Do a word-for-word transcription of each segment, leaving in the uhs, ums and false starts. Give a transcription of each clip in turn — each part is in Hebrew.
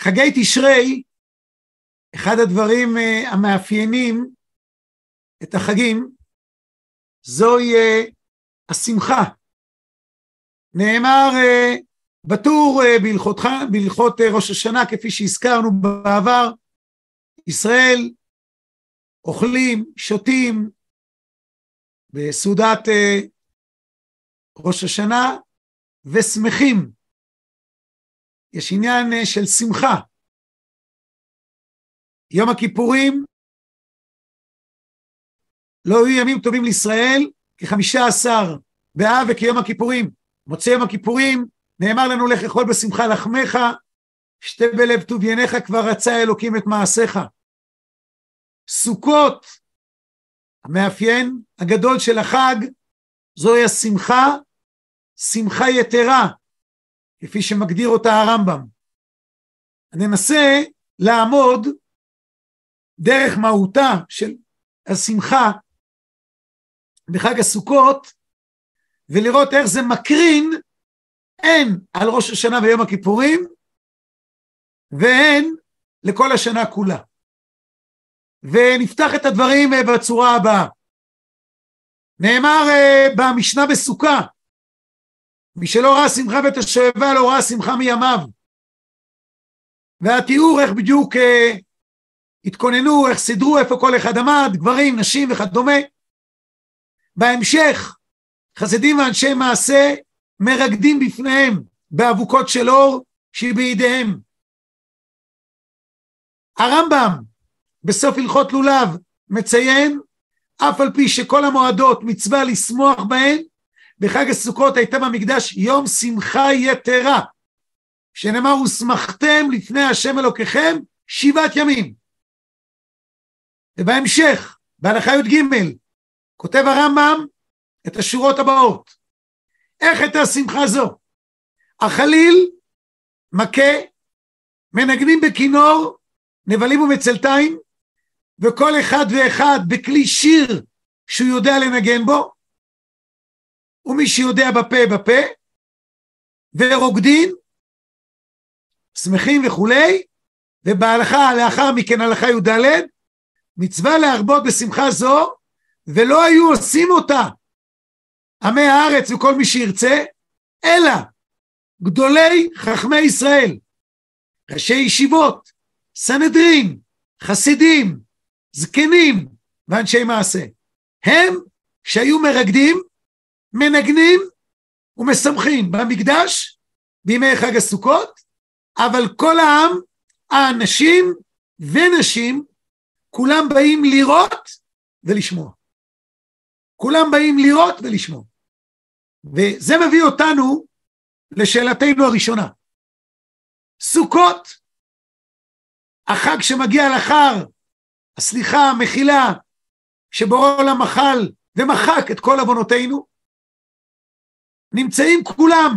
חגי תשרי, אחד הדברים uh, המאפיינים את החגים, זוהי uh, השמחה. נאמר uh, בטור uh, בהלכות, בהלכות uh, ראש השנה, כפי שהזכרנו בעבר, ישראל אוכלים, שותים, בסעודת uh, ראש השנה, ושמחים. יש עניין uh, של שמחה. יום הכיפורים לא היו ימים טובים לישראל כחמישה עשר באב וכיום הכיפורים. מוצא יום הכיפורים נאמר לנו לך אכול בשמחה לחמך, שתה בלב טוב עיניך, כבר רצה אלוקים את מעשיך. סוכות, המאפיין הגדול של החג, זוהי השמחה, שמחה יתרה, כפי שמגדיר אותה הרמב"ם. אני אנסה לעמוד דרך מהותה של השמחה בחג הסוכות, ולראות איך זה מקרין הן על ראש השנה ויום הכיפורים, והן לכל השנה כולה. ונפתח את הדברים בצורה הבאה. נאמר במשנה בסוכה, מי שלא ראה שמחה ואת השואבה לא ראה שמחה מימיו. והתיאור איך בדיוק התכוננו, איך סידרו, איפה כל אחד עמד, גברים, נשים וכדומה. בהמשך, חסידים ואנשי מעשה מרקדים בפניהם באבוקות של אור שהיא בידיהם. הרמב"ם בסוף הלכות לולב מציין, אף על פי שכל המועדות מצווה לשמוח בהן, בחג הסוכות הייתה במקדש יום שמחה יתרה, שנאמר ושמחתם לפני השם אלוקיכם שבעת ימים. ובהמשך, בהלכה י"ג, כותב הרמב"ם את השורות הבאות. איך הייתה שמחה זו? החליל מכה, מנגנים בכינור, נבלים ומצלתיים, וכל אחד ואחד בכלי שיר שהוא יודע לנגן בו, ומי שיודע בפה בפה, ורוקדין, שמחים וכולי, ובהלכה לאחר מכן הלכה י"ד, מצווה להרבות בשמחה זו, ולא היו עושים אותה עמי הארץ וכל מי שירצה, אלא גדולי חכמי ישראל, ראשי ישיבות, סנהדרין, חסידים, זקנים ואנשי מעשה. הם שהיו מרקדים, מנגנים ומשמחים במקדש בימי חג הסוכות, אבל כל העם, האנשים ונשים, כולם באים לראות ולשמוע. כולם באים לראות ולשמוע. וזה מביא אותנו לשאלתנו הראשונה. סוכות, החג שמגיע לאחר הסליחה, המחילה, שבורא עולם מחל ומחק את כל עוונותינו, נמצאים כולם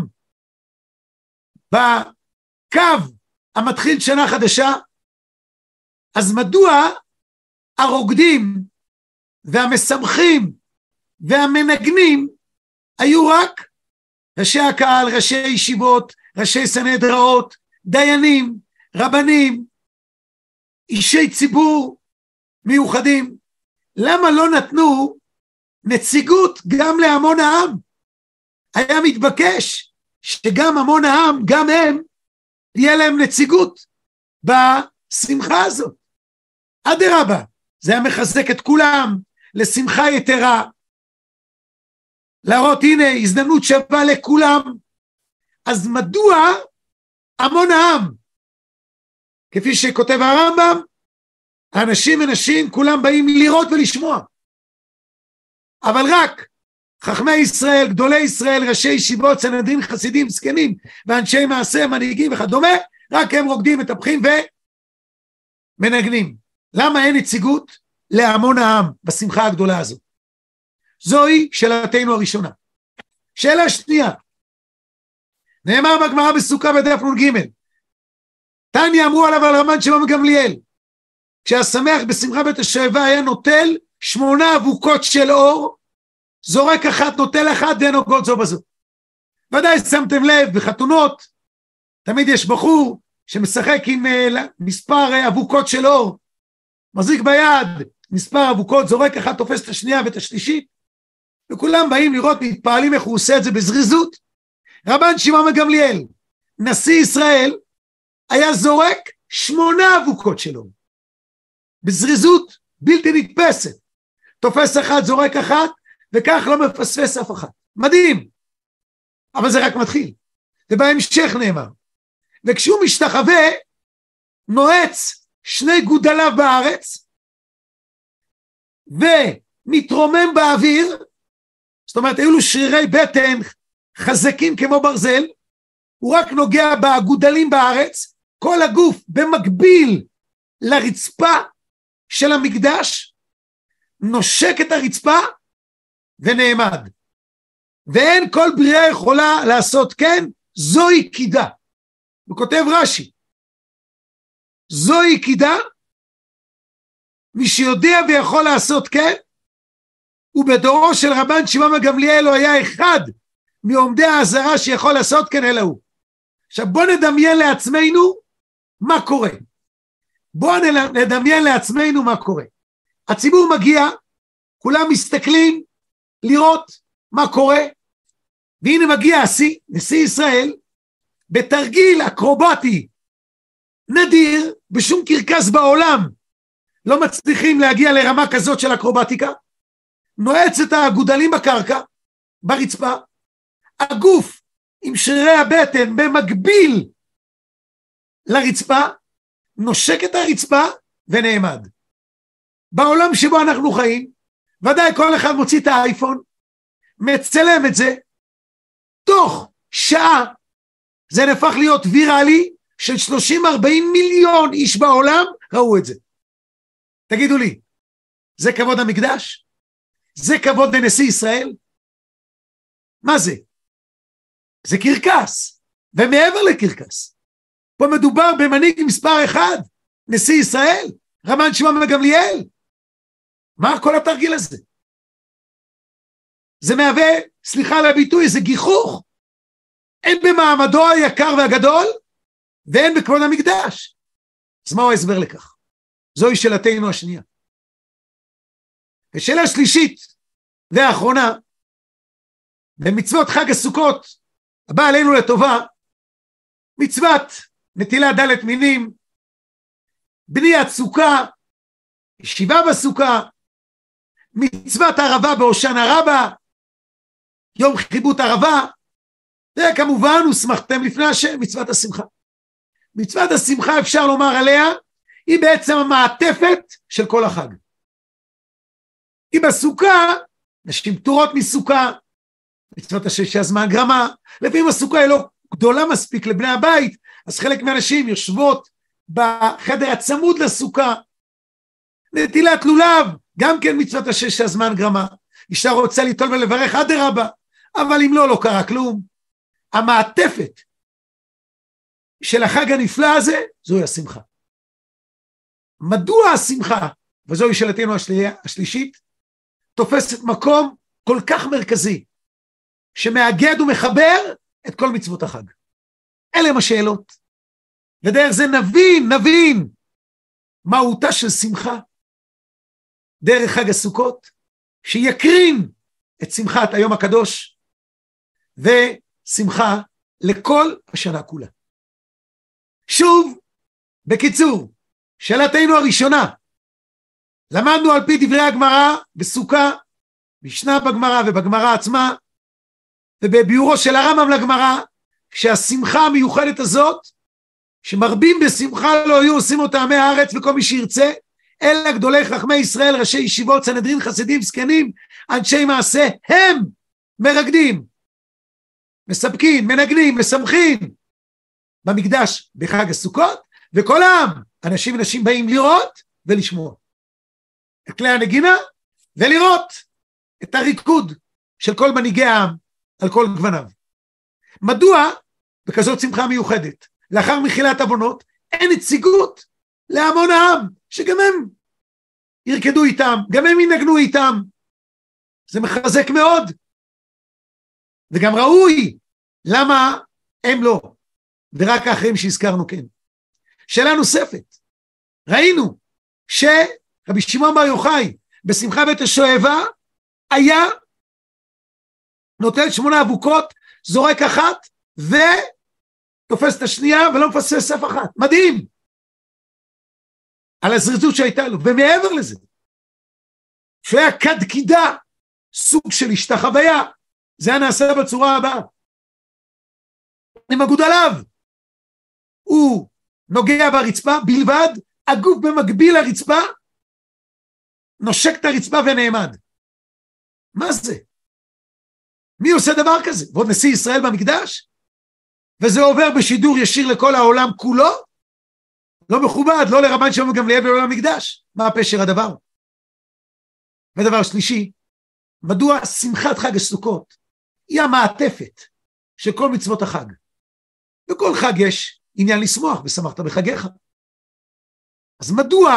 בקו המתחיל שנה חדשה. אז מדוע הרוקדים והמשמחים והמנגנים היו רק ראשי הקהל, ראשי ישיבות, ראשי סנהדראות, דיינים, רבנים, אישי ציבור מיוחדים? למה לא נתנו נציגות גם להמון העם? היה מתבקש שגם המון העם, גם הם, תהיה להם נציגות בשמחה הזאת. אדרבה, זה היה מחזק את כולם לשמחה יתרה, להראות הנה הזדמנות שווה לכולם. אז מדוע המון העם, כפי שכותב הרמב"ם, האנשים ונשים כולם באים לראות ולשמוע, אבל רק חכמי ישראל, גדולי ישראל, ראשי ישיבות, סנהדרין, חסידים, זקנים ואנשי מעשה, מנהיגים וכדומה, רק הם רוקדים, מטפחים ומנגנים. למה אין נציגות להמון העם בשמחה הגדולה הזאת? זוהי שאלתנו הראשונה. שאלה שנייה, נאמר בגמרא בסוכה בדף נ"ג, תניא אמרו עליו על רבן שמעון גמליאל, כשהשמח בשמחה בית השואבה היה נוטל שמונה אבוקות של אור, זורק אחת, נוטל אחת, ואין נוגעות זו בזו. ודאי שמתם לב, בחתונות, תמיד יש בחור שמשחק עם מספר אבוקות של אור, מחזיק ביד מספר אבוקות, זורק אחד, תופס את השנייה ואת השלישית, וכולם באים לראות, מתפעלים איך הוא עושה את זה בזריזות. רבן שמעון גמליאל, נשיא ישראל, היה זורק שמונה אבוקות שלו, בזריזות בלתי נתפסת, תופס אחד, זורק אחת, וכך לא מפספס אף אחד. מדהים. אבל זה רק מתחיל. ובהמשך נאמר, וכשהוא משתחווה, נועץ שני גודליו בארץ, ומתרומם באוויר, זאת אומרת, היו לו שרירי בטן חזקים כמו ברזל, הוא רק נוגע בגודלים בארץ, כל הגוף במקביל לרצפה של המקדש, נושק את הרצפה ונעמד. ואין כל בריאה יכולה לעשות כן, זוהי קידה. הוא כותב רש"י, זוהי קידה, מי שיודע ויכול לעשות כן, ובדורו של רבן שמעון גמליאל לא היה אחד מעומדי העזרה שיכול לעשות כן אלא הוא. עכשיו בוא נדמיין לעצמנו מה קורה. בוא נדמיין לעצמנו מה קורה. הציבור מגיע, כולם מסתכלים לראות מה קורה, והנה מגיע השיא, נשיא ישראל, בתרגיל אקרובטי נדיר, בשום קרקס בעולם לא מצליחים להגיע לרמה כזאת של אקרובטיקה, נועץ את הגודלים בקרקע, ברצפה, הגוף עם שרירי הבטן במקביל לרצפה, נושק את הרצפה ונעמד. בעולם שבו אנחנו חיים, ודאי כל אחד מוציא את האייפון, מצלם את זה, תוך שעה זה נהפך להיות ויראלי, של שלושים ארבעים מיליון איש בעולם ראו את זה. תגידו לי, זה כבוד המקדש? זה כבוד לנשיא ישראל? מה זה? זה קרקס, ומעבר לקרקס. פה מדובר במנהיג מספר אחד, נשיא ישראל, רבן שמעון גמליאל. מה כל התרגיל הזה? זה מהווה, סליחה על הביטוי, זה גיחוך. אין במעמדו היקר והגדול, ואין בכבוד המקדש. אז מה הוא הסבר לכך? זוהי שאלתנו השנייה. ושאלה שלישית והאחרונה, במצוות חג הסוכות, הבא עלינו לטובה, מצוות נטילת דלת מינים, בניית סוכה, ישיבה בסוכה, מצוות ערבה בהושענא רבה, יום חיבוט ערבה, וכמובן הוסמכתם לפני השם, מצוות השמחה. מצוות השמחה אפשר לומר עליה, היא בעצם המעטפת של כל החג. היא בסוכה, נשים פטורות מסוכה, מצוות השש הזמן גרמה, לפעמים הסוכה היא לא גדולה מספיק לבני הבית, אז חלק מהנשים יושבות בחדר הצמוד לסוכה, נטילת לולב, גם כן מצוות השש הזמן גרמה, אישה רוצה ליטול ולברך אדרבה, אבל אם לא, לא קרה כלום. המעטפת של החג הנפלא הזה, זוהי השמחה. מדוע השמחה, וזוהי שאלתנו השלישית, תופסת מקום כל כך מרכזי, שמאגד ומחבר את כל מצוות החג? אלה הם השאלות. ודרך זה נבין, נבין, מהותה של שמחה, דרך חג הסוכות, שיקרין את שמחת היום הקדוש, ושמחה לכל השנה כולה. שוב, בקיצור, שאלתנו הראשונה, למדנו על פי דברי הגמרא בסוכה, משנה בגמרא ובגמרא עצמה, ובביאורו של הרמב"ם לגמרא, שהשמחה המיוחדת הזאת, שמרבים בשמחה לא היו עושים אותה עמי הארץ וכל מי שירצה, אלא גדולי חכמי ישראל, ראשי ישיבות, סנהדרין, חסידים, זקנים, אנשי מעשה, הם מרקדים, מספקים, מנגנים, משמחים, במקדש בחג הסוכות, וכל העם, אנשים ונשים באים לראות ולשמוע את כלי הנגינה, ולראות את הריקוד של כל מנהיגי העם על כל גווניו. מדוע בכזאת שמחה מיוחדת, לאחר מחילת עוונות, אין נציגות להמון העם, שגם הם ירקדו איתם, גם הם ינגנו איתם? זה מחזק מאוד, וגם ראוי. למה הם לא, ורק האחרים שהזכרנו כן? שאלה נוספת, ראינו שרבי שמעון בר יוחאי בשמחה בית השואבה היה נוטל שמונה אבוקות, זורק אחת ותופס את השנייה ולא מפספס אף אחת. מדהים על הזריזות שהייתה לו. ומעבר לזה שהיה כד קידה, סוג של השתחוויה, זה היה נעשה בצורה הבאה, עם הגודליו הוא נוגע ברצפה בלבד, הגוף במקביל לרצפה נושק את הרצפה ונעמד. מה זה? מי עושה דבר כזה? ועוד נשיא ישראל במקדש? וזה עובר בשידור ישיר לכל העולם כולו? לא מכובד, לא לרבן שמעון גמליאל ולא למקדש. מה הפשר הדבר? ודבר שלישי, מדוע שמחת חג הסוכות היא המעטפת של כל מצוות החג? בכל חג יש עניין לשמוח, ושמחת בחגיך. אז מדוע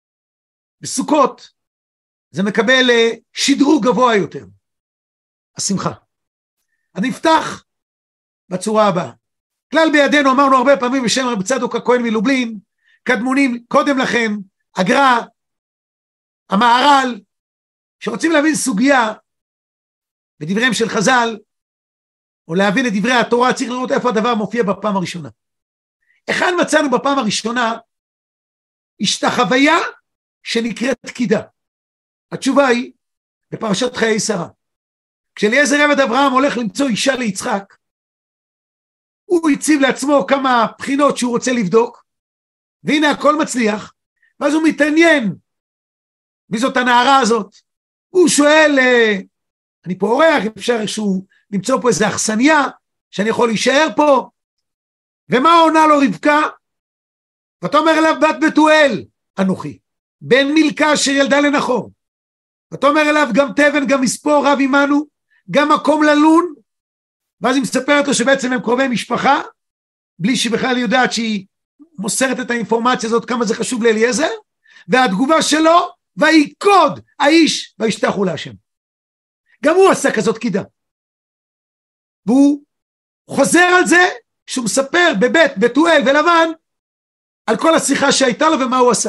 בסוכות זה מקבל שדרוג גבוה יותר? השמחה. אני אפתח בצורה הבאה. כלל בידינו, אמרנו הרבה פעמים בשם רב צדוק הכהן מלובלין, קדמונים, קודם לכן, הגר"א, המהר"ל, שרוצים להבין סוגיה בדבריהם של חז"ל, או להבין את דברי התורה, צריך לראות איפה הדבר מופיע בפעם הראשונה. אחד מצאנו בפעם הראשונה, השתחוויה שנקראת קידה. התשובה היא, בפרשת חיי שרה. כשאליעזר עבד אברהם הולך למצוא אישה ליצחק, הוא הציב לעצמו כמה בחינות שהוא רוצה לבדוק, והנה הכל מצליח, ואז הוא מתעניין, מי זאת הנערה הזאת? הוא שואל, אני פה אורח, אפשר איכשהו למצוא פה איזו אכסניה, שאני יכול להישאר פה, ומה עונה לו רבקה? ותאמר אליו בת בתואל, אנוכי, בן מילכה אשר ילדה לנחור, ותאמר אליו גם תבן גם מספור רב עמנו, גם מקום ללון, ואז היא מספרת לו שבעצם הם קרובי משפחה, בלי שבכלל יודעת שהיא מוסרת את האינפורמציה הזאת, כמה זה חשוב לאליעזר, והתגובה שלו, ויקוד האיש וישתחו להשם. גם הוא עשה כזאת קידה. והוא חוזר על זה, שהוא מספר בבית בתואל ולבן, על כל השיחה שהייתה לו ומה הוא עשה.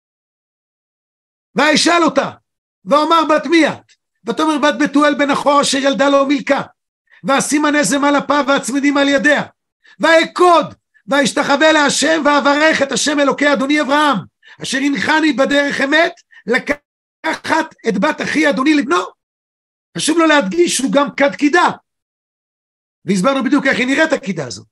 וישאל אותה, ואומר בת מי את? ותאמר בת בתואל בן נחור אשר ילדה לו מילכה, ואשים הנזם על אפה והצמידים על ידיה, ויקוד וישתחווה להשם ואברך את השם אלוקי אדוני אברהם, אשר הנחני בדרך אמת לקחת את בת אחי אדוני לבנו. חשוב לו להדגיש שהוא גם כד קידה, והסברנו בדיוק איך היא נראית הקידה הזו.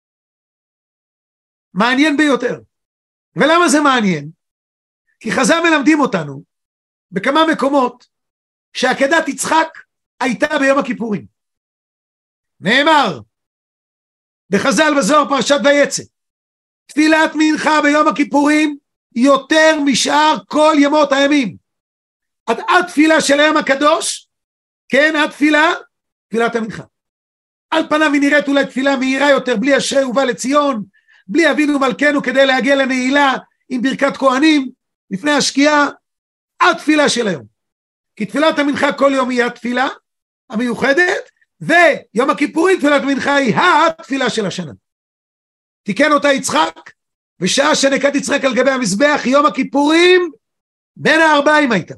מעניין ביותר. ולמה זה מעניין? כי חז"ל מלמדים אותנו בכמה מקומות שעקדת יצחק הייתה ביום הכיפורים. נאמר בחז"ל בזוהר פרשת ויצא, תפילת מנחה ביום הכיפורים יותר משאר כל ימות הימים. עד התפילה של היום הקדוש, כן, התפילה, תפילת המנחה. על פניו היא נראית אולי תפילה מהירה יותר, בלי אשרי ובא לציון, בלי אבינו מלכנו כדי להגיע לנעילה עם ברכת כהנים, לפני השקיעה, התפילה של היום. כי תפילת המנחה כל יום היא התפילה המיוחדת, ויום הכיפורים תפילת המנחה היא התפילה של השנה. תיקן אותה יצחק, ושעה שנקד יצחק על גבי המזבח, יום הכיפורים בין הארבעים הייתה.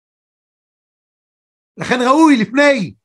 לכן ראוי לפני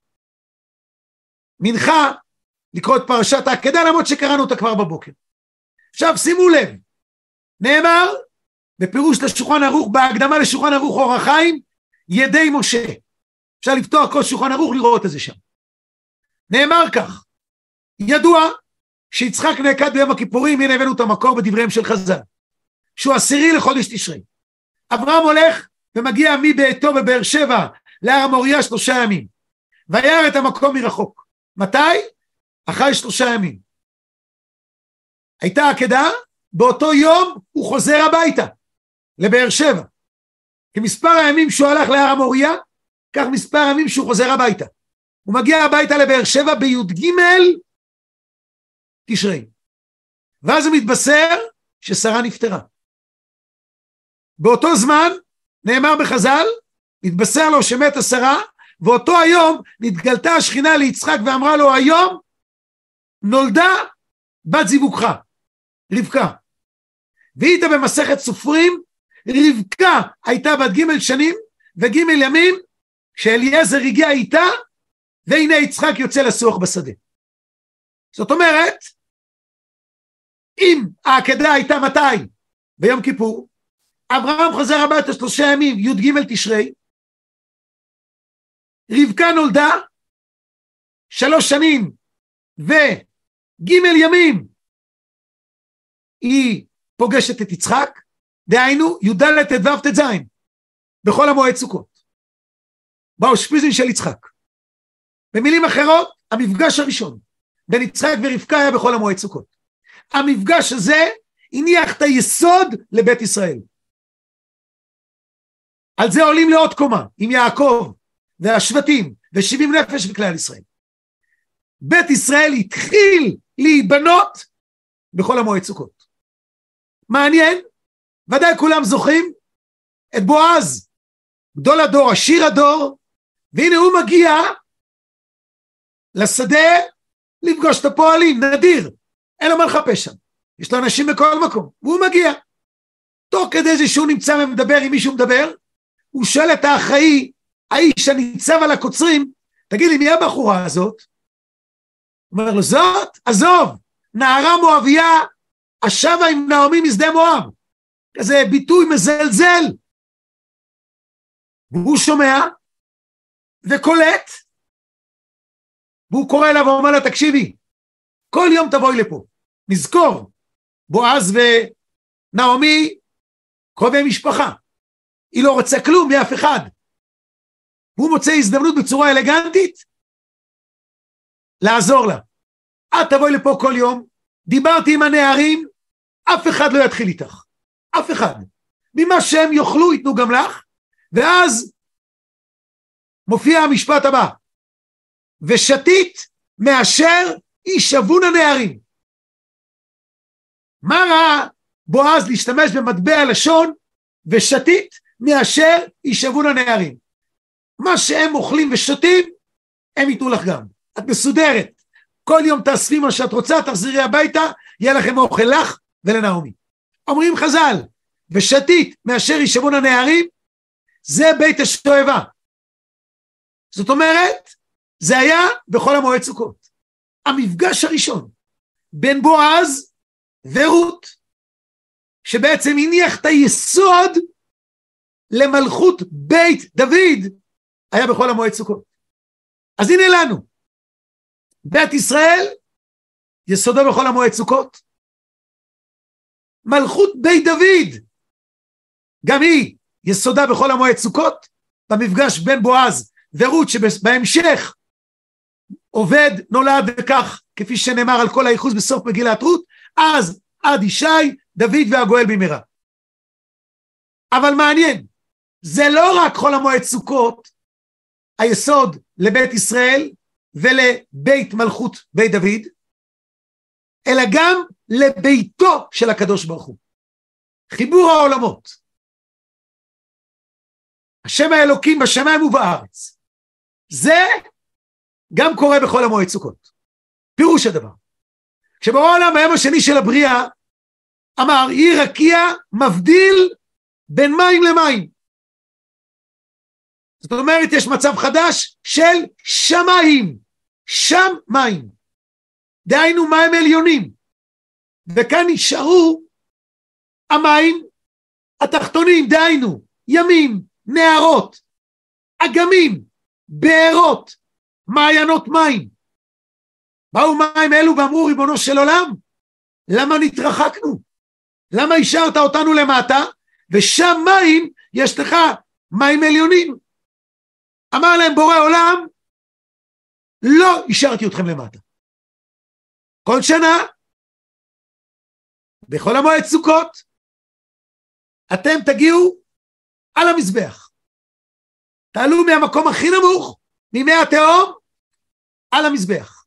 מנחה לקרוא את פרשת העקדה, למרות שקראנו אותה כבר בבוקר. עכשיו שימו לב, נאמר בפירוש לשולחן ערוך, בהקדמה לשולחן ערוך אור החיים, ידי משה. אפשר לפתוח כל שולחן ערוך לראות את זה שם. נאמר כך, ידוע שיצחק נעקד ביום הכיפורים, הנה הבאנו את המקור בדבריהם של חז"ל, שהוא עשירי לחודש תשרי. אברהם הולך ומגיע מביתו בבאר שבע להר המוריה שלושה ימים, וירא את המקום מרחוק. מתי? אחרי שלושה ימים. הייתה עקדה, באותו יום הוא חוזר הביתה, לבאר שבע. כמספר הימים שהוא הלך להר המוריה, כך מספר הימים שהוא חוזר הביתה. הוא מגיע הביתה לבאר שבע בי"ג תשרי. ואז הוא מתבשר ששרה נפטרה. באותו זמן, נאמר בחז"ל, מתבשר לו שמתה שרה, ואותו היום נתגלתה השכינה ליצחק ואמרה לו, היום נולדה בת זיווגך, רבקה. והיית במסכת סופרים, רבקה הייתה בת ג' שנים וג' ימים, שאליעזר הגיע איתה, והנה יצחק יוצא לסוח בשדה. זאת אומרת, אם העקדה הייתה מתי? ביום כיפור, אברהם חוזר הביתה שלושה ימים, י' ג' תשרי, רבקה נולדה, שלוש שנים וג' ימים, היא פוגשת את יצחק, דהיינו י"ד ט"ו ט"ז, בכל המועד סוכות, באושפיזין של יצחק. במילים אחרות, המפגש הראשון בין יצחק ורבקה היה בכל המועד סוכות. המפגש הזה הניח את היסוד לבית ישראל. על זה עולים לעוד קומה, עם יעקב והשבטים ושבעים נפש וכלל ישראל. בית ישראל התחיל להיבנות בכל המועד סוכות. מעניין, ודאי כולם זוכרים את בועז, גדול הדור, עשיר הדור, והנה הוא מגיע לשדה לפגוש את הפועלים, נדיר, אין לו מה לחפש שם, יש לו אנשים בכל מקום, והוא מגיע, תוך כדי זה שהוא נמצא ומדבר עם מישהו מדבר, הוא שואל את האחראי, האיש הניצב על הקוצרים, תגיד לי, מי הבחורה הזאת? הוא אומר לו, זאת, עזוב, נערה מואביה, השבה עם נעמי משדה מואב, כזה ביטוי מזלזל, והוא שומע, וקולט, והוא קורא אליו ואומר לה, תקשיבי, כל יום תבואי לפה, נזכור, בועז ונעמי, קרובי משפחה, היא לא רוצה כלום מאף אחד, הוא מוצא הזדמנות בצורה אלגנטית, לעזור לה, את תבואי לפה כל יום, דיברתי עם הנערים, אף אחד לא יתחיל איתך, אף אחד, ממה שהם יוכלו ייתנו גם לך, ואז מופיע המשפט הבא, ושתית מאשר יישבון הנערים. מה ראה בועז להשתמש במטבע לשון, ושתית מאשר יישבון הנערים? מה שהם אוכלים ושותים, הם ייתנו לך גם. את מסודרת, כל יום תאספי מה שאת רוצה, תחזירי הביתה, יהיה לכם אוכל לך ולנעמי. אומרים חז"ל, ושתית מאשר יישבון הנערים, זה בית השואבה. זאת אומרת, זה היה בכל המועד סוכות. המפגש הראשון בין בועז ורות, שבעצם הניח את היסוד למלכות בית דוד, היה בכל המועד סוכות. אז הנה לנו, בית ישראל, יסודו בכל המועד סוכות. מלכות בית דוד, גם היא יסודה בכל המועד סוכות, במפגש בין בועז ורות, שבהמשך עובד נולד וכך, כפי שנאמר על כל הייחוס בסוף מגילת רות, אז עד ישי, דוד והגואל במהרה. אבל מעניין, זה לא רק כל המועד סוכות, היסוד לבית ישראל ולבית מלכות בית דוד, אלא גם לביתו של הקדוש ברוך הוא. חיבור העולמות. השם האלוקים בשמיים ובארץ. זה גם קורה בכל המועד סוכות. פירוש הדבר. כשברא העולם היום השני של הבריאה, אמר, עיר רקיע מבדיל בין מים למים. זאת אומרת, יש מצב חדש של שמיים. שם מים. דהיינו מים עליונים. וכאן נשארו המים התחתונים, דהיינו, ימים, נהרות, אגמים, בארות, מעיינות מים. באו מים אלו ואמרו, ריבונו של עולם, למה נתרחקנו? למה השארת אותנו למטה? ושם מים, יש לך מים עליונים. אמר להם בורא עולם, לא השארתי אתכם למטה. כל שנה, בכל המועד סוכות, אתם תגיעו על המזבח. תעלו מהמקום הכי נמוך, ממי התהום, על המזבח.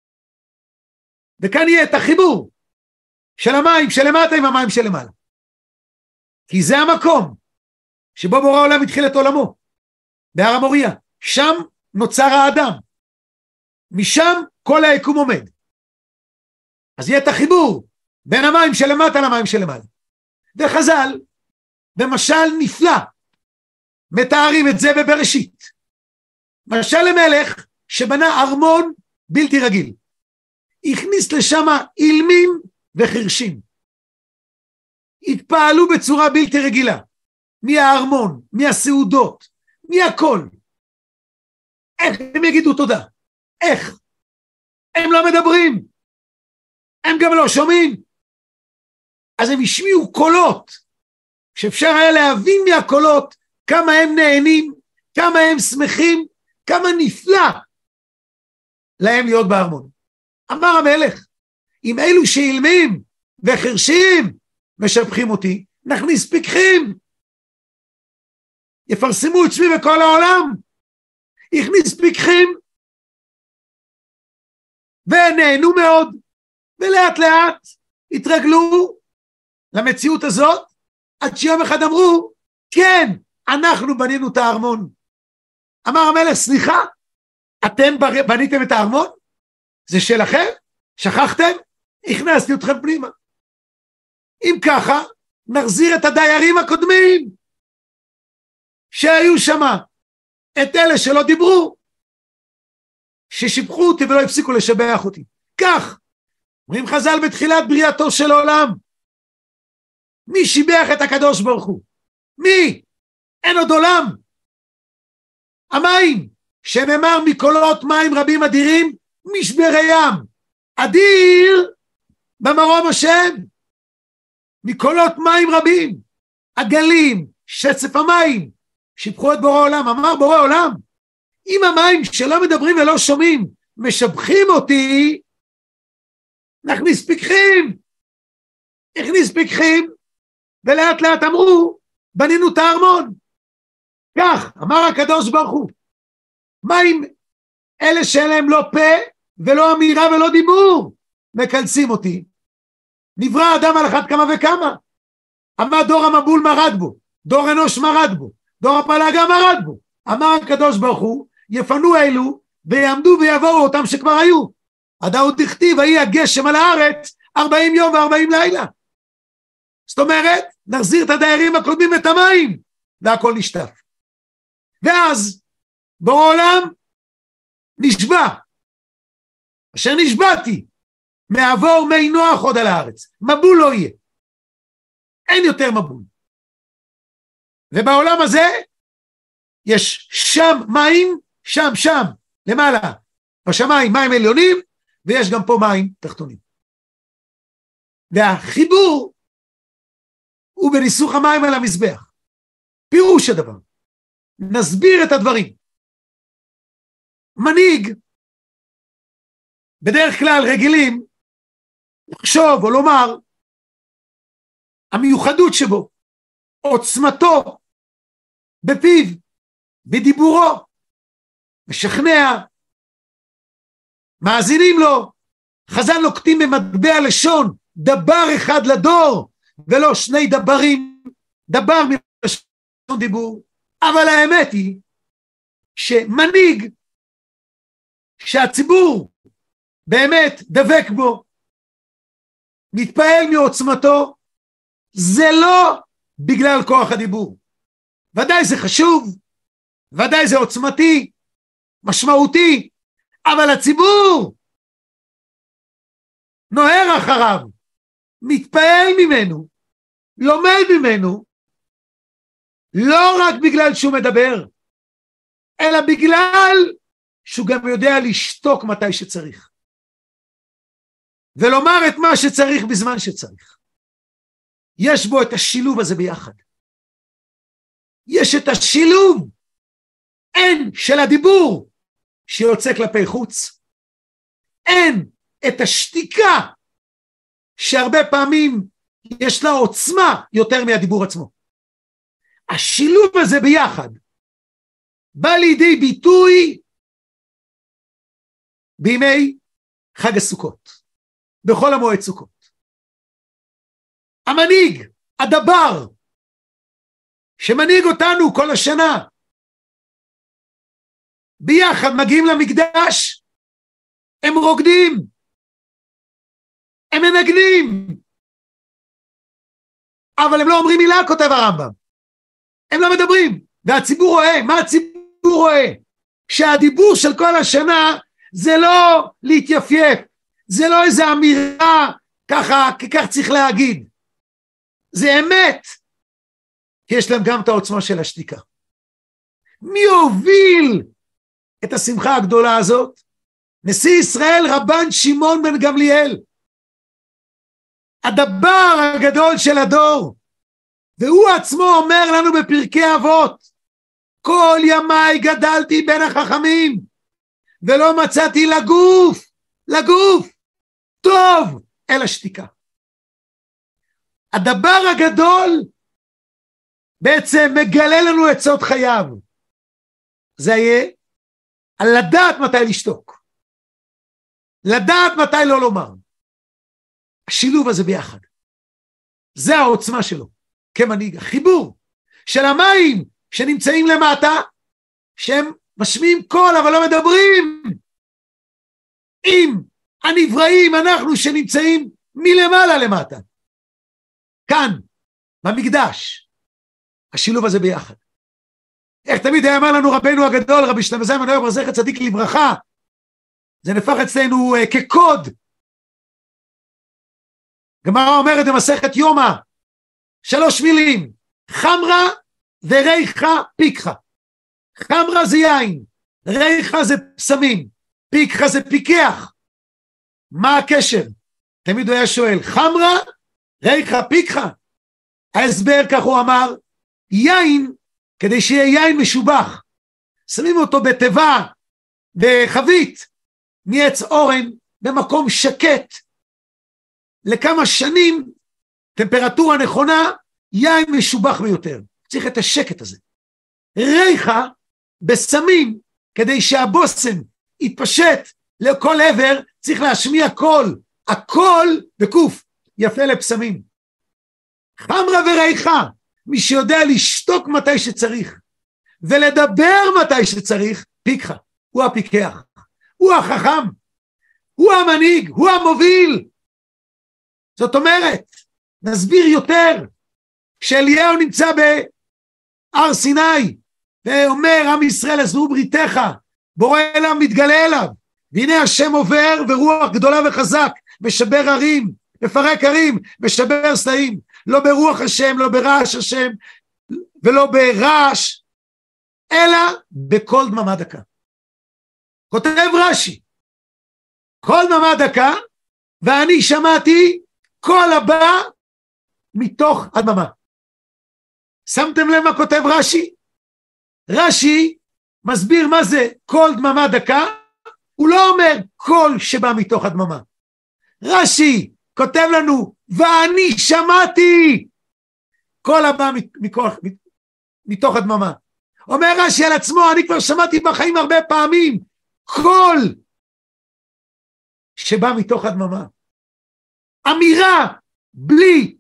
וכאן יהיה את החיבור של המים שלמטה עם המים שלמעלה. כי זה המקום שבו בורא העולם התחיל את עולמו, בהר המוריה. שם נוצר האדם. משם כל היקום עומד. אז יהיה את החיבור בין המים שלמטה למים שלמעלה. וחז"ל, במשל נפלא, מתארים את זה בבראשית. משל למלך שבנה ארמון בלתי רגיל. הכניס לשם אילמים וחרשים. התפעלו בצורה בלתי רגילה. מהארמון, מהסעודות, מהכל. איך הם יגידו תודה? איך? הם לא מדברים. הם גם לא שומעים. אז הם השמיעו קולות, שאפשר היה להבין מהקולות כמה הם נהנים, כמה הם שמחים, כמה נפלא להם להיות בארמון. אמר המלך, אם אלו שאילמים וחרשים משבחים אותי, נכניס פיקחים, יפרסמו את שמי בכל העולם, הכניס פיקחים, ונהנו מאוד, ולאט לאט התרגלו למציאות הזאת, עד שיום אחד אמרו, כן, אנחנו בנינו את הארמון. אמר המלך, סליחה, אתם בניתם את הארמון? זה שלכם? שכחתם? הכנסתי אתכם פנימה. אם ככה, נחזיר את הדיירים הקודמים, שהיו שמה, את אלה שלא דיברו, ששיבחו אותי ולא הפסיקו לשבח אותי. כך, אומרים חז"ל בתחילת בריאתו של העולם, מי שיבח את הקדוש ברוך הוא? מי? אין עוד עולם. המים, שנאמר מקולות מים רבים אדירים, משברי ים. אדיר במרום השם. מקולות מים רבים. הגלים, שצף המים, שיבחו את בורא עולם. אמר בורא עולם, אם המים שלא מדברים ולא שומעים, משבחים אותי, נכניס פיקחים. הכניס פיקחים, ולאט לאט אמרו, בנינו את הארמון. כך, אמר הקדוש ברוך הוא, מה אם אלה שאין להם לא פה, ולא אמירה ולא דיבור, מקלסים אותי? נברא אדם על אחת כמה וכמה. אמר דור המבול מרד בו, דור אנוש מרד בו, דור הפלגה מרד בו. אמר הקדוש ברוך הוא, יפנו אלו, ויעמדו ויבואו אותם שכבר היו. הדאות דכתיב, ויהי הגשם על הארץ, ארבעים יום וארבעים לילה. זאת אומרת, נחזיר את הדיירים הקודמים את המים, והכל נשטף. ואז, בעולם, נשבע, אשר נשבעתי, מעבור מי נוח עוד על הארץ. מבול לא יהיה. אין יותר מבול. ובעולם הזה, יש שם מים, שם, שם, למעלה, בשמיים מים עליונים, ויש גם פה מים תחתונים. והחיבור, הוא בניסוך המים על המזבח. פירוש הדבר. נסביר את הדברים. מנהיג, בדרך כלל רגילים, לחשוב או לומר, המיוחדות שבו, עוצמתו, בפיו, בדיבורו, משכנע, מאזינים לו, חז"ל נוקטים במטבע לשון, דבר אחד לדור, ולא שני דברים, דבר מלשון דיבור. אבל האמת היא, שמנהיג, שהציבור באמת דבק בו, מתפעל מעוצמתו, זה לא בגלל כוח הדיבור. ודאי זה חשוב, ודאי זה עוצמתי, משמעותי, אבל הציבור נוהר אחריו, מתפעל ממנו, לומד ממנו, לא רק בגלל שהוא מדבר, אלא בגלל שהוא גם יודע לשתוק מתי שצריך, ולומר את מה שצריך בזמן שצריך. יש בו את השילוב הזה ביחד. יש את השילוב, אין של הדיבור שיוצא כלפי חוץ, אין את השתיקה שהרבה פעמים יש לה עוצמה יותר מהדיבור עצמו. השילוב הזה ביחד בא לידי ביטוי בימי חג הסוכות, בכל המועד סוכות. המנהיג, הדבר, שמנהיג אותנו כל השנה, ביחד מגיעים למקדש, הם רוקדים, הם מנגנים, אבל הם לא אומרים מילה, כותב הרמב"ם. הם לא מדברים, והציבור רואה, מה הציבור רואה? שהדיבור של כל השנה זה לא להתייפייף, זה לא איזו אמירה ככה, כי כך צריך להגיד. זה אמת, כי יש להם גם את העוצמה של השתיקה. מי הוביל את השמחה הגדולה הזאת? נשיא ישראל רבן שמעון בן גמליאל, הדבר הגדול של הדור, והוא עצמו אומר לנו בפרקי אבות, כל ימיי גדלתי בין החכמים, ולא מצאתי לגוף, לגוף, טוב, אלא שתיקה. הדבר הגדול בעצם מגלה לנו את סוד חייו, זה יהיה על לדעת מתי לשתוק, לדעת מתי לא לומר. השילוב הזה ביחד, זה העוצמה שלו כמנהיג, החיבור של המים שנמצאים למטה, שהם משמיעים קול אבל לא מדברים, עם הנבראים אנחנו שנמצאים מלמעלה למטה, כאן במקדש, השילוב הזה ביחד. איך תמיד היה אמר לנו רבנו הגדול, רבי שלמה זלמן אויערבך זכר צדיק לברכה, זה נפח אצלנו uh, כקוד. גמרא אומרת במסכת יומא, שלוש מילים, חמרה וריחה פיקחה. חמרה זה יין, ריחה זה פסמים, פיקחה זה פיקח. מה הקשר? תמיד הוא היה שואל, חמרה, ריחה, פיקחה. ההסבר כך הוא אמר, יין, כדי שיהיה יין משובח, שמים אותו בתיבה, בחבית, מעץ אורן, במקום שקט, לכמה שנים, טמפרטורה נכונה, יין משובח ביותר. צריך את השקט הזה. ריחה, בסמים, כדי שהבוסם יתפשט לכל עבר, צריך להשמיע קול, הקול בקוף, יפה לפסמים. חמרה וריחה, מי שיודע לשתוק מתי שצריך, ולדבר מתי שצריך, פיקחה, הוא הפיקח, הוא החכם, הוא המנהיג, הוא המוביל. זאת אומרת, נסביר יותר, כשאליהו נמצא בהר סיני, ואומר עם ישראל עזבו בריתך, בורא אליו מתגלה אליו, והנה השם עובר ורוח גדולה וחזק, משבר הרים, מפרק הרים, משבר סלעים, לא ברוח השם, לא ברעש השם, ולא ברעש, אלא בכל דממה דקה. כותב רש"י, כל דממה דקה, ואני שמעתי קול הבא מתוך הדממה. שמתם לב מה כותב רש"י? רש"י מסביר מה זה קול דממה דקה, הוא לא אומר קול שבא מתוך הדממה. רש"י כותב לנו, ואני שמעתי קול הבא מכוח, מתוך הדממה. אומר רש"י על עצמו, אני כבר שמעתי בחיים הרבה פעמים, קול שבא מתוך הדממה. אמירה בלי,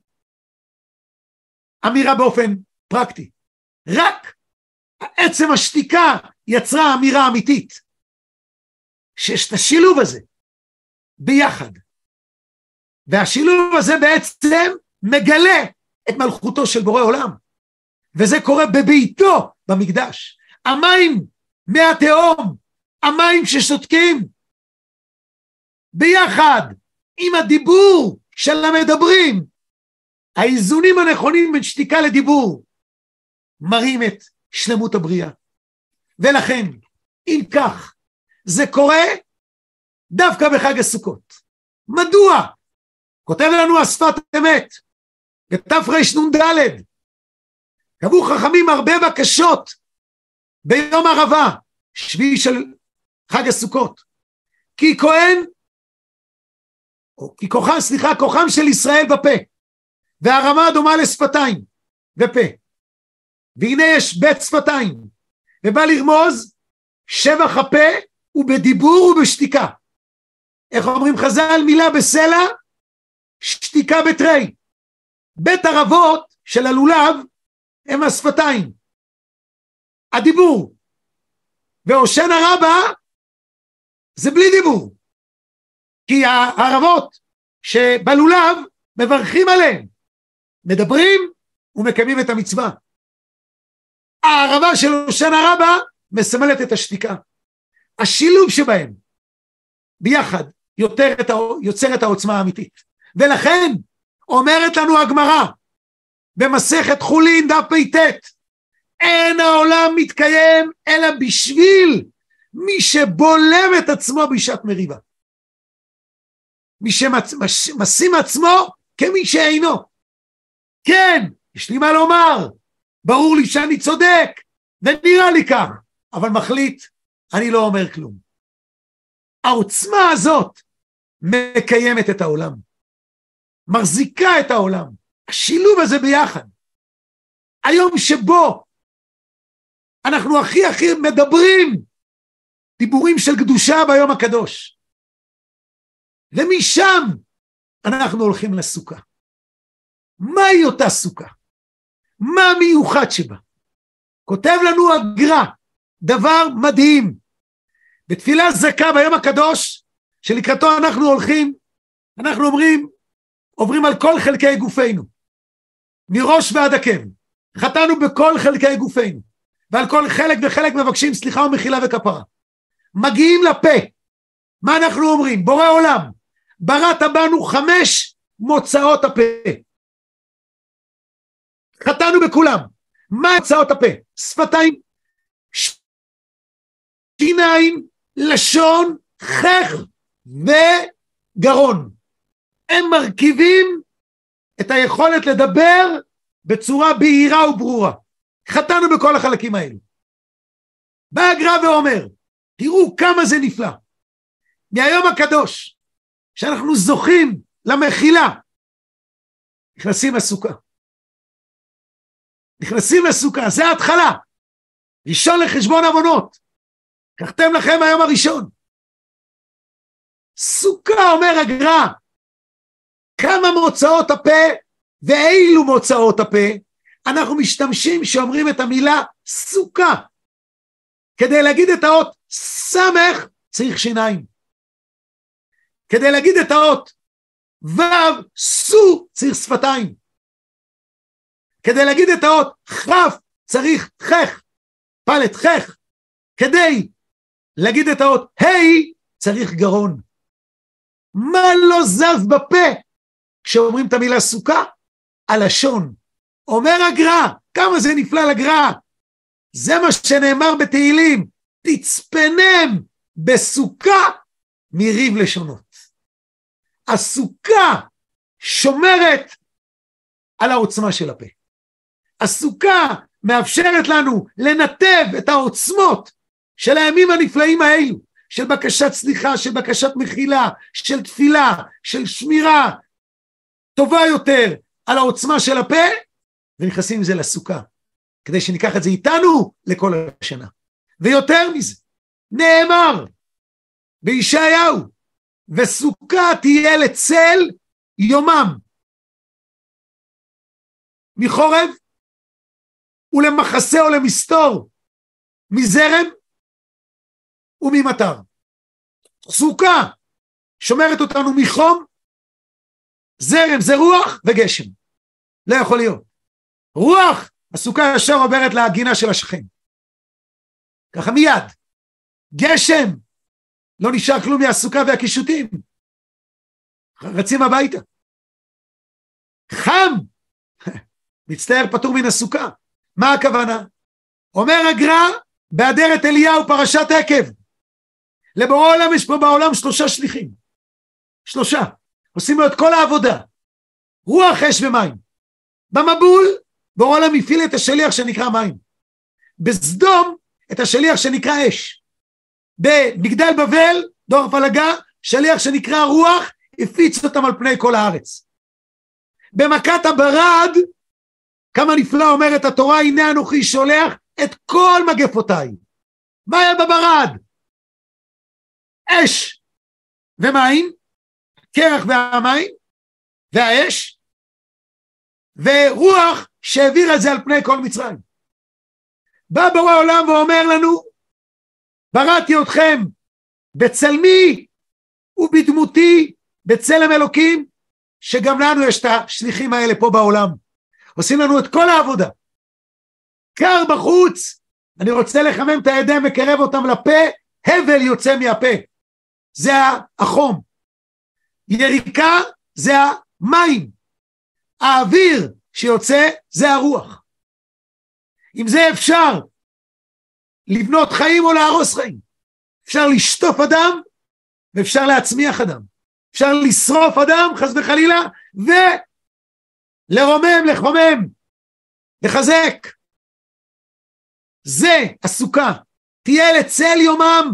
אמירה באופן פרקטי. רק עצם השתיקה יצרה אמירה אמיתית. שיש את השילוב הזה ביחד. והשילוב הזה בעצם מגלה את מלכותו של בורא עולם. וזה קורה בביתו במקדש. המים מהתהום, המים ששותקים, ביחד עם הדיבור של המדברים, האיזונים הנכונים בין שתיקה לדיבור, מראים את שלמות הבריאה. ולכן, אם כך, זה קורה דווקא בחג הסוכות. מדוע? כותב לנו השפת אמת, בתרנ"ד, קבעו חכמים הרבה בקשות ביום ערבה, שביעי של חג הסוכות, כי כהן, או כי כוחם, סליחה, כוחם של ישראל בפה, והרמה דומה לשפתיים בפה, והנה יש בית שפתיים, ובא לרמוז שבח הפה ובדיבור ובשתיקה. איך אומרים חז"ל? מילה בסלע, שתיקה בתרי. בית ערבות של הלולב הם השפתיים, הדיבור, והושענא רבה זה בלי דיבור, כי הערבות שבלולב מברכים עליהם, מדברים ומקיימים את המצווה. הערבה של הושענא רבה מסמלת את השתיקה. השילוב שבהם ביחד יוצר את, יוצר את העוצמה האמיתית. ולכן אומרת לנו הגמרא במסכת חולין דף פ"ט, אין העולם מתקיים אלא בשביל מי שבולם את עצמו בשעת מריבה. מי שמשים עצמו כמי שאינו. כן, יש לי מה לומר, ברור לי שאני צודק, ונראה לי כך, אבל מחליט, אני לא אומר כלום. העוצמה הזאת מקיימת את העולם, מחזיקה את העולם, השילוב הזה ביחד. היום שבו אנחנו הכי הכי מדברים דיבורים של קדושה ביום הקדוש, ומשם אנחנו הולכים לסוכה. מהי אותה סוכה? מה מיוחד שבה? כותב לנו הגר"א דבר מדהים. בתפילה זכה ביום הקדוש שלקראתו אנחנו הולכים, אנחנו אומרים, עוברים על כל חלקי גופנו, מראש ועד עקב, חטאנו בכל חלקי גופנו, ועל כל חלק וחלק מבקשים סליחה ומחילה וכפרה. מגיעים לפה, מה אנחנו אומרים? בורא עולם, בראת בנו חמש מוצאות הפה. חטאנו בכולם. מה מוצאות הפה? שפתיים, שיניים, לשון, חך וגרון. הם מרכיבים את היכולת לדבר בצורה בהירה וברורה. חטאנו בכל החלקים האלה. בא הגר"א ואומר, תראו כמה זה נפלא. מהיום הקדוש, שאנחנו זוכים למחילה, נכנסים לסוכה. נכנסים לסוכה, זה ההתחלה. ראשון לחשבון עוונות. קחתם לכם היום הראשון. סוכה, אומר הגר"א, כמה מוצאות הפה, ואילו מוצאות הפה, אנחנו משתמשים שאומרים את המילה סוכה. כדי להגיד את האות סמך, צריך שיניים. כדי להגיד את האות וו, סו, צריך שפתיים. כדי להגיד את האות חף, צריך חך, פלט חך. כדי להגיד את האות היי, צריך גרון. מה לא זז בפה כשאומרים את המילה סוכה? הלשון. אומר הגר"א, כמה זה נפלא לגר"א. זה מה שנאמר בתהילים, תצפנם בסוכה מריב לשונות. הסוכה שומרת על העוצמה של הפה. הסוכה מאפשרת לנו לנתב את העוצמות של הימים הנפלאים האלו, של בקשת סליחה, של בקשת מחילה, של תפילה, של שמירה טובה יותר על העוצמה של הפה, ונכנסים עם זה לסוכה, כדי שניקח את זה איתנו לכל השנה. ויותר מזה, נאמר בישעיהו, וסוכה תהיה לצל יומם, מחורב ולמחסה או למסתור, מזרם וממטר. סוכה שומרת אותנו מחום, זרם זה רוח וגשם. לא יכול להיות. רוח, הסוכה ישר עוברת להגינה של השכן. ככה מיד. גשם, לא נשאר כלום מהסוכה והקישוטים. רצים הביתה. חם, מצטער פטור מן הסוכה. מה הכוונה? אומר הגר"א, באדרת אליהו פרשת עקב, לבורא עולם יש פה בעולם שלושה שליחים. שלושה. עושים לו את כל העבודה. רוח, אש ומים. במבול, בורא עולם הפעיל את השליח שנקרא מים. בסדום, את השליח שנקרא אש. במגדל בבל, דור פלגה, שליח שנקרא רוח, הפיץ אותם על פני כל הארץ. במכת הברד, כמה נפלא אומרת התורה, הנה אנוכי שולח את כל מגפותיי. מה היה בברד? אש ומים, קרח והמים, והאש, ורוח שהעביר את זה על פני כל מצרים. בא בורא עולם ואומר לנו, בראתי אתכם בצלמי ובדמותי, בצלם אלוקים, שגם לנו יש את השליחים האלה פה בעולם. עושים לנו את כל העבודה. קר בחוץ, אני רוצה לחמם את הידיים וקרב אותם לפה, הבל יוצא מהפה. זה החום. יריקה זה המים. האוויר שיוצא זה הרוח. עם זה אפשר לבנות חיים או להרוס חיים. אפשר לשטוף אדם ואפשר להצמיח אדם. אפשר לשרוף אדם חס וחלילה ולרומם, לחומם, לחזק. זה הסוכה. תהיה לצל יומם.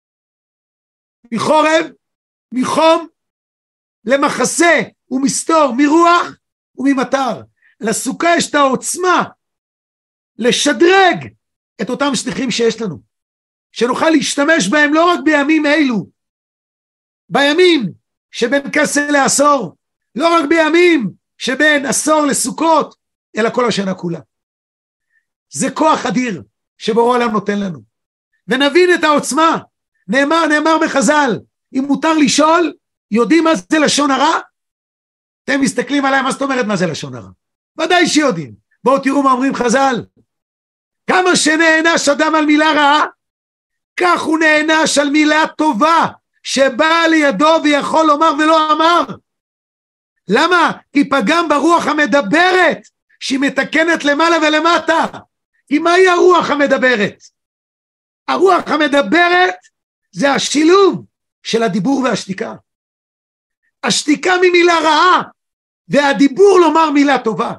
מחורב, מחום, למחסה ומסתור, מרוח וממטר. לסוכה יש את העוצמה לשדרג את אותם שליחים שיש לנו, שנוכל להשתמש בהם לא רק בימים אלו, בימים שבין כסל לעשור, לא רק בימים שבין עשור לסוכות, אלא כל השנה כולה. זה כוח אדיר שבורא העולם נותן לנו, ונבין את העוצמה. נאמר, נאמר בחז"ל, אם מותר לשאול, יודעים מה זה לשון הרע? אתם מסתכלים עליי, מה זאת אומרת מה זה לשון הרע? ודאי שיודעים. בואו תראו מה אומרים חז"ל. כמה שנענש אדם על מילה רעה, כך הוא נענש על מילה טובה, שבאה לידו ויכול לומר ולא אמר. למה? כי פגם ברוח המדברת, שהיא מתקנת למעלה ולמטה. כי מהי הרוח המדברת? הרוח המדברת זה השילוב של הדיבור והשתיקה. השתיקה ממילה רעה, והדיבור לומר מילה טובה.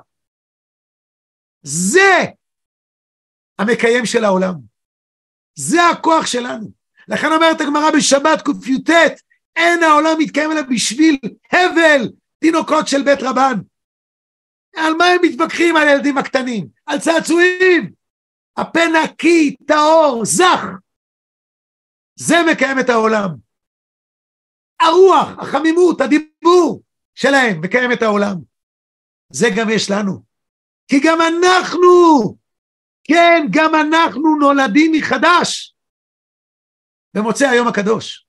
זה המקיים של העולם. זה הכוח שלנו. לכן אומרת הגמרא בשבת ק"ט, אין העולם מתקיים אלא בשביל הבל תינוקות של בית רבן. על מה הם מתווכחים? על ילדים הקטנים, על צעצועים. הפה נקי, טהור, זך. זה מקיים את העולם. הרוח, החמימות, הדיבור שלהם מקיים את העולם. זה גם יש לנו. כי גם אנחנו, כן, גם אנחנו נולדים מחדש במוצאי היום הקדוש.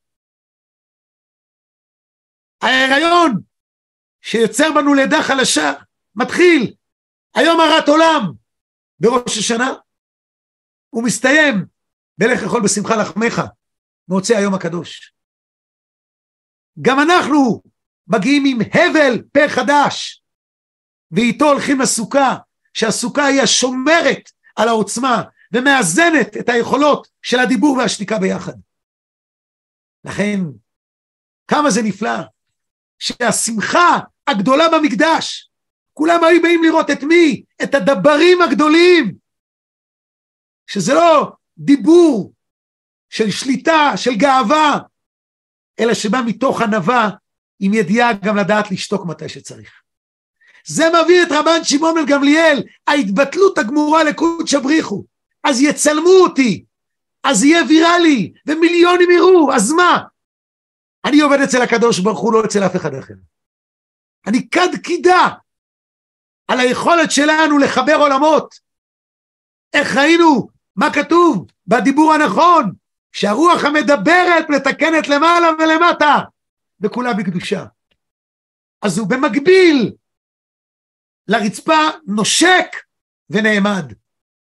ההיריון שיוצר בנו לידה חלשה מתחיל היום הרת עולם בראש השנה, הוא מסתיים בלך אכול בשמחה לחמך מוצאי היום הקדוש. גם אנחנו מגיעים עם הבל פה חדש, ואיתו הולכים לסוכה, שהסוכה היא השומרת על העוצמה, ומאזנת את היכולות של הדיבור והשתיקה ביחד. לכן, כמה זה נפלא, שהשמחה הגדולה במקדש, כולם היו באים לראות את מי? את הדברים הגדולים, שזה לא דיבור של שליטה, של גאווה, אלא שבא מתוך ענווה, עם ידיעה גם לדעת לשתוק מתי שצריך. זה מביא את רבן שמעון בן גמליאל, ההתבטלות הגמורה לקודש בריחו. אז יצלמו אותי, אז יהיה ויראלי, ומיליונים יראו, אז מה? אני עובד אצל הקדוש ברוך הוא, לא אצל אף אחד אחר. אני קד קידה על היכולת שלנו לחבר עולמות. איך ראינו? מה כתוב? בדיבור הנכון, שהרוח המדברת מתקנת למעלה ולמטה, וכולה בקדושה. אז הוא במקביל לרצפה נושק ונעמד.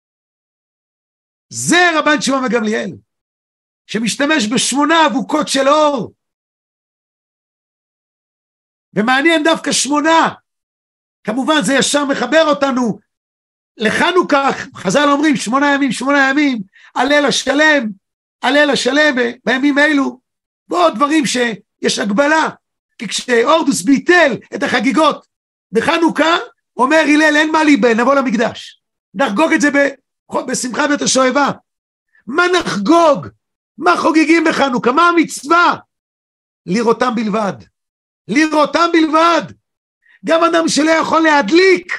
זה רבן שמעון בן גמליאל, שמשתמש בשמונה אבוקות של אור. ומעניין דווקא שמונה, כמובן זה ישר מחבר אותנו לחנוכה. חז"ל אומרים שמונה ימים, שמונה ימים, הליל השלם, הליל השלם בימים אלו, ועוד דברים שיש הגבלה, כי כשאורדוס ביטל את החגיגות בחנוכה, אומר הלל אין מה להיבן, נבוא למקדש, נחגוג את זה בשמחה בית השואבה. מה נחגוג? מה חוגגים בחנוכה? מה המצווה? לראותם בלבד, לראותם בלבד. גם אדם שלא יכול להדליק,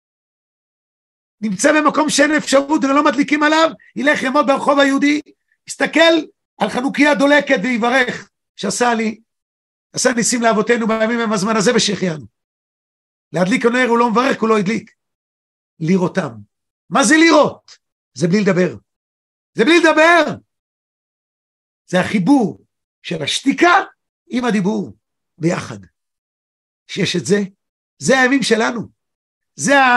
נמצא במקום שאין אפשרות ולא מדליקים עליו, ילך יעמוד ברחוב היהודי, יסתכל על חנוכיה דולקת ויברך, שעשה לי, עשה ניסים לאבותינו בימים ובזמן הזה ושהחיינו. להדליק נר הוא לא מברך, הוא לא הדליק. לראותם. מה זה לראות? זה בלי לדבר. זה בלי לדבר. זה החיבור של השתיקה עם הדיבור ביחד. שיש את זה, זה הימים שלנו. זה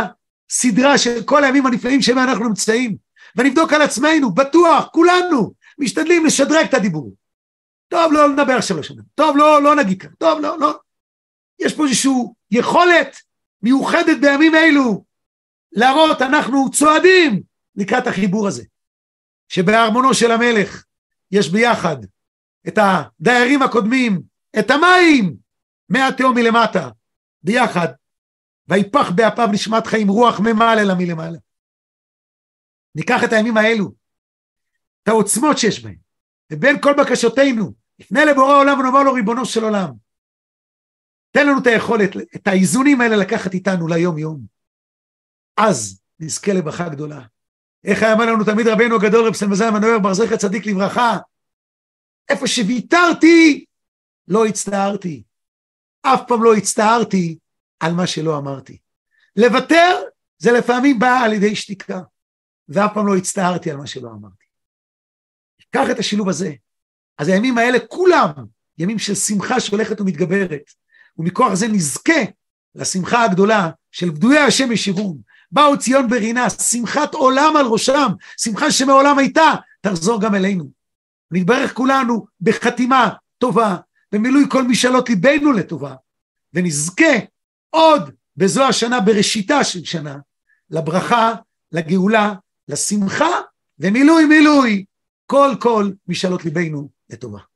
סדרה של כל הימים הנפלאים שבה אנחנו נמצאים, ונבדוק על עצמנו, בטוח, כולנו, משתדלים לשדרג את הדיבור. טוב, לא נדבר עכשיו לשנה, טוב, לא, לא נגיד כאן, טוב, לא, לא. יש פה איזושהי יכולת מיוחדת בימים אלו, להראות, אנחנו צועדים לקראת החיבור הזה, שבארמונו של המלך יש ביחד את הדיירים הקודמים, את המים, מהתהום מלמטה, ביחד, ויפח באפיו נשמת חיים, רוח ממעלה מלמעלה. ניקח את הימים האלו, את העוצמות שיש בהם, ובין כל בקשותינו, נפנה לבורא העולם ונאמר לו, ריבונו של עולם, תן לנו את היכולת, את האיזונים האלה לקחת איתנו ליום יום, אז נזכה לברכה גדולה. איך היה אמר לנו תמיד רבנו הגדול, רב סלמן זלמן מנואר בר זכר צדיק לברכה, איפה שוויתרתי, לא הצטערתי, אף פעם לא הצטערתי על מה שלא אמרתי. לוותר זה לפעמים בא על ידי שתיקה, ואף פעם לא הצטערתי על מה שלא אמרתי. קח את השילוב הזה. אז הימים האלה כולם ימים של שמחה שהולכת ומתגברת, ומכוח זה נזכה לשמחה הגדולה של פדויי השם ישיבון, באו ציון ברינה, שמחת עולם על ראשם, שמחה שמעולם הייתה, תחזור גם אלינו. נתברך כולנו בחתימה טובה, במילוי כל משאלות ליבנו לטובה, ונזכה עוד בזו השנה, בראשיתה של שנה, לברכה, לגאולה, לשמחה, ומילוי מילוי כל כל משאלות ליבנו לטובה.